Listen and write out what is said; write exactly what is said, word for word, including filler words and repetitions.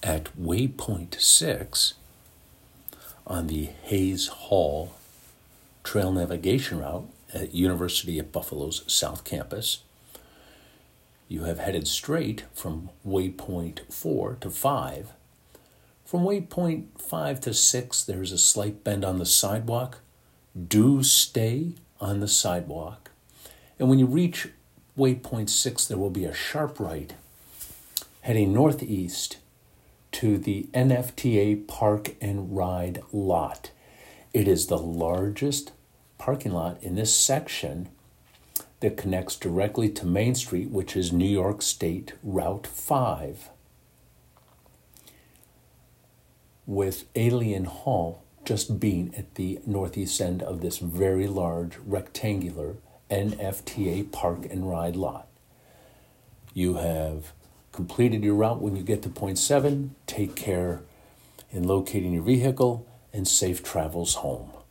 at waypoint six on the Hayes Hall Trail Navigation Route at University at Buffalo's South Campus. You have headed straight from waypoint four to five. From waypoint five to six, there's a slight bend on the sidewalk. Do stay on the sidewalk. And when you reach waypoint six, there will be a sharp right heading northeast to the N F T A Park and Ride lot. It is the largest parking lot in this section that connects directly to Main Street, which is New York State Route five, with Alien Hall just being at the northeast end of this very large rectangular N F T A Park and Ride lot. You have completed your route when you get to point seven. Take care in locating your vehicle and safe travels home.